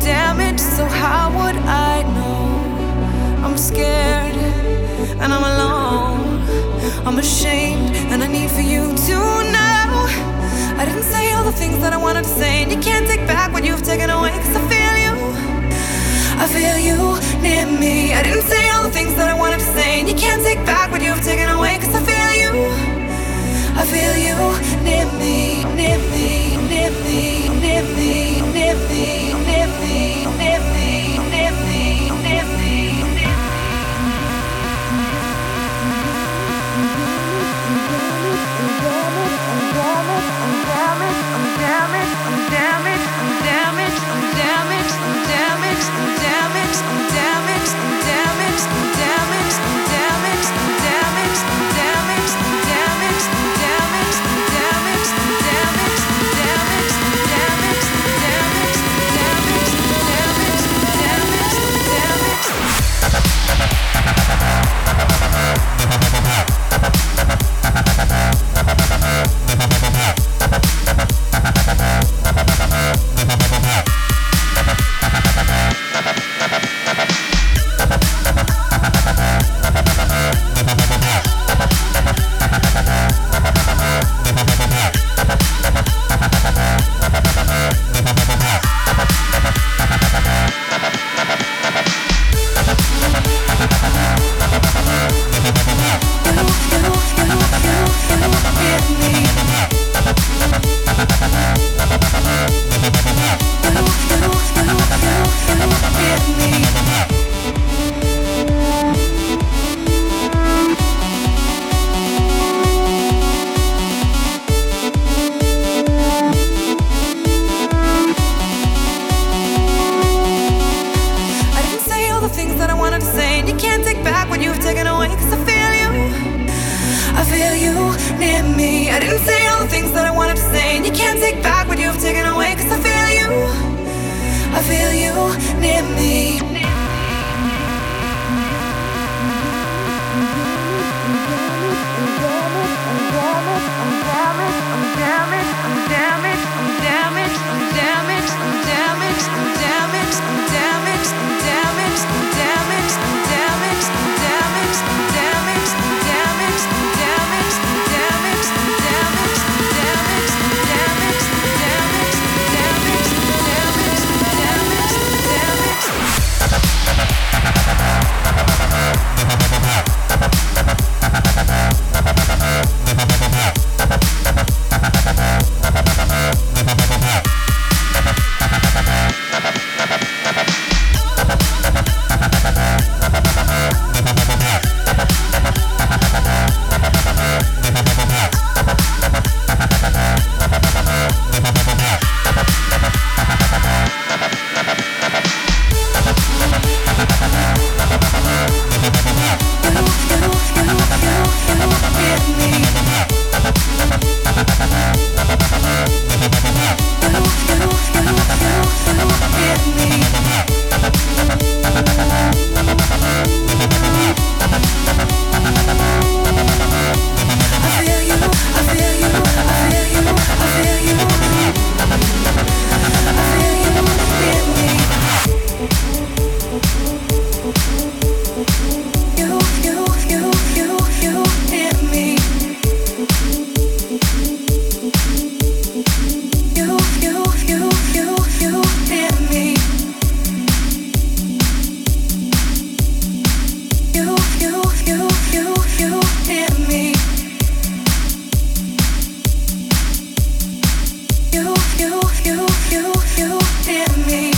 damaged, so how would I know? I'm scared and I'm alone. I'm ashamed and I need for you to know I didn't say all the things that I wanted to say, and you can't take back what you've taken away, 'cause I feel you near me. I didn't say all the things that I wanted to say, and you can't take back what you've taken away, 'cause I feel you near me, near me, near me, near me, near me, near me, near me, near me, near me. I didn't say all the things that I wanted to say, and you can't take back what you've taken away, 'cause I feel you near me. You near me.